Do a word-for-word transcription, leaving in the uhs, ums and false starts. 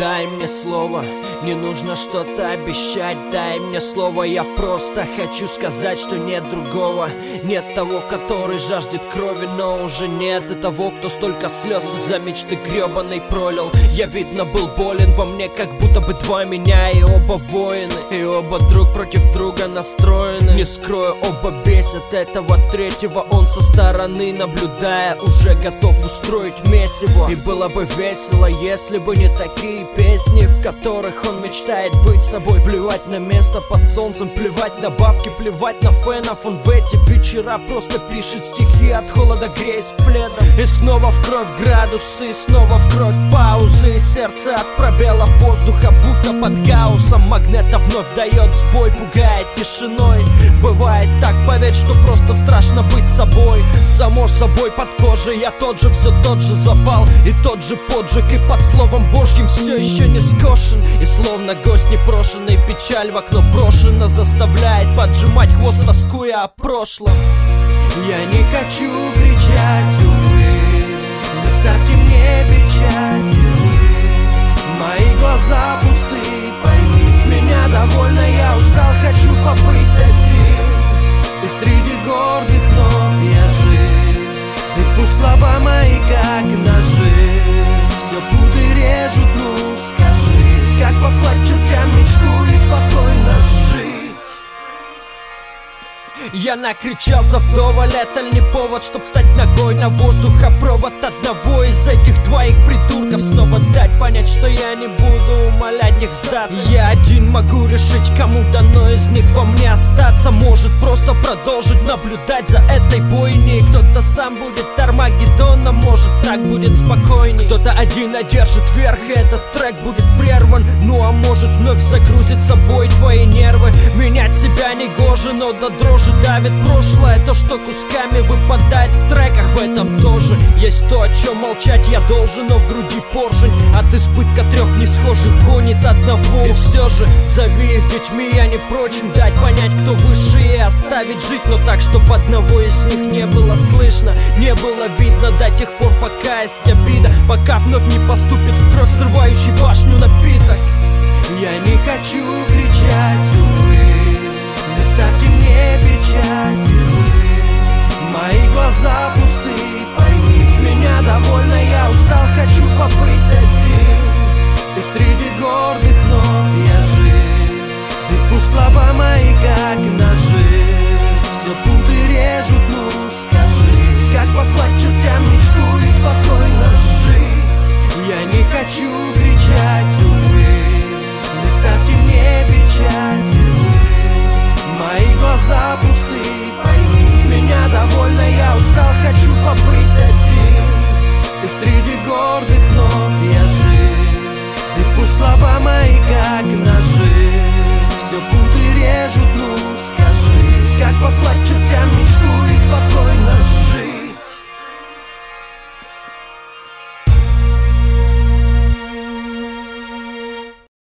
Дай мне слово, не нужно что-то обещать. Дай мне слово, я просто хочу сказать, что нет другого. Нет того, который жаждет крови, но уже нет и того, кто столько слез из-за мечты гребаной пролил. Я, видно, был болен, во мне как будто бы два меня, и оба воины, и оба друг против друга настроены. Не скрою, оба бесят этого третьего. Он со стороны, наблюдая, уже готов устроить месиво. И было бы весело, если бы не такие песни, в которых он мечтает быть собой. Плевать на место под солнцем, плевать на бабки, плевать на фенов. Он в эти вечера просто пишет стихи, от холода греясь пледом. И снова в кровь градусы, и снова в кровь паузы. И сердце от пробела воздуха, будто под гаусом магнета вновь дает сбой, пугает тишиной. Бывает так, поверь, что просто страшно быть собой. Само собой под кожей я тот же, все тот же запал и тот же поджиг. И под словом Божьим все еще не скошен. И словно гость непрошенный, печаль в окно брошена заставляет поджимать хвост, тоскуя о прошлом. Я не хочу кричать, увы, не ставьте мне печати вы. Мои глаза пусты, пойми, с меня довольно, я устал, хочу побыть один. И среди гордых нот я жив, и пусть слова мои как ножи все путы режут, ну скажи, как послать чертям мечту и спокойно жить. Я накричался вдоволь, это ли не повод, чтоб встать ногой на воздухопровод одного из этих двоих придурков. Снова дать понять, что я не буду умолять их сдаться. Я один могу решить, кому дано из них во мне остаться. Может просто продолжить наблюдать за этой бойней. Кто-то сам будет Армагеддоном, может так будет спокойней. Кто-то один одержит верх, и этот трек будет прерван. Ну а может вновь загрузит собой твои нервы. Менять себя не гоже, но до дрожи давит прошлое, то, что кусками выпадает в треках. В этом тоже есть то, о чем молчать я должен, но в груди поршень от избытка трех несхожих гонит одного. И все же зови их детьми, я не прочь им дать понять, кто выше, и оставить жить, но так, чтобы одного из них не было слышно, не было видно до тех пор, пока есть обида, пока вновь не поступит в кровь срывающий башню напиток. Я не хочу